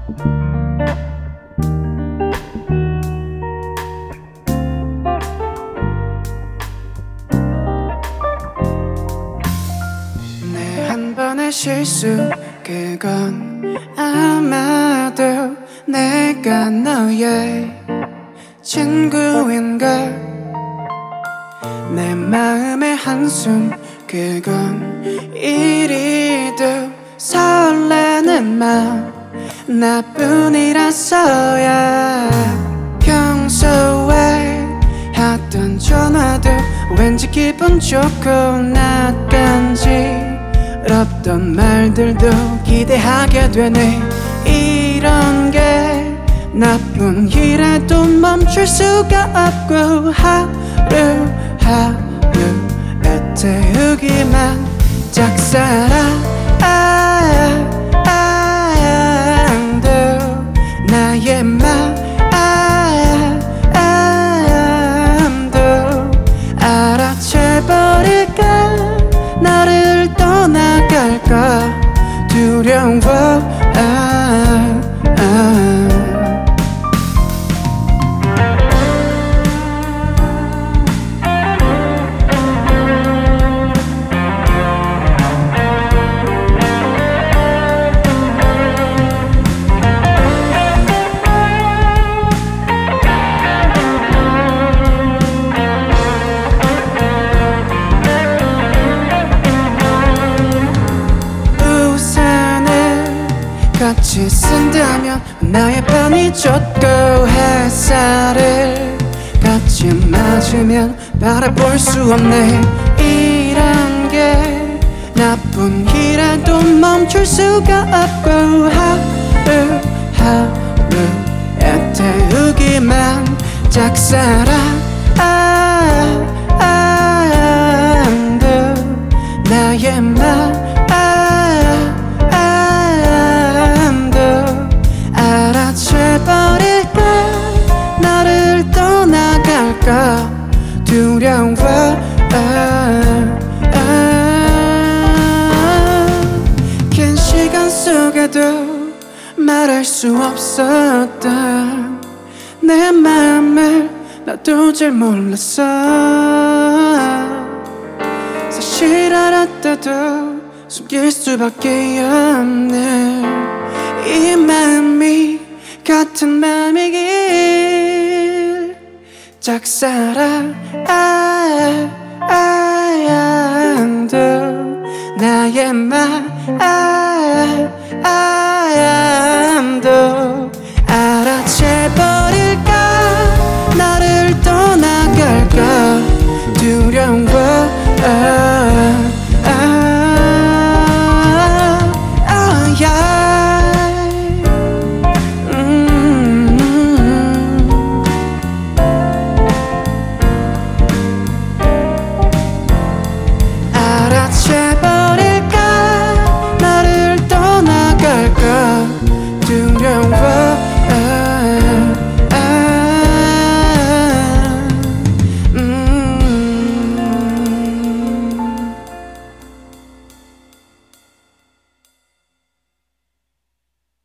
내 한 번의 실수 그건 아마도 내가 너의 친구인가. 내 마음의 한숨 그건 이리도 설레는 마음 나뿐이라서야. 평소에 하던 전화도 왠지 기분 좋고 낯간지럽던 말들도 기대하게 되네. 이런 게 나뿐이라도 멈출 수가 없고 하루하루 애태우기만 짝사랑도 나의 마음도 알아채버릴까. 나를 떠나갈까 두려워. 같이 쓴다면 나의 편이 좋고 햇살을 같이 맞으면 바라볼 수 없네. 이런 게 나뿐이라도 멈출 수가 없고 하루하루 애태우기만 짝사랑도 나의 마음도 알아채버릴까. 나를 떠나갈까 두려워. 긴 시간 속에도 말할 수 없었던 내 맘을 나도 잘 몰랐어. 사실 알았다도 숨길 수밖에 없네. 이 마음이 같은 맘이길. 짝사랑도 나의 마음도 알아채버릴까. 나를 떠나갈까 두려워.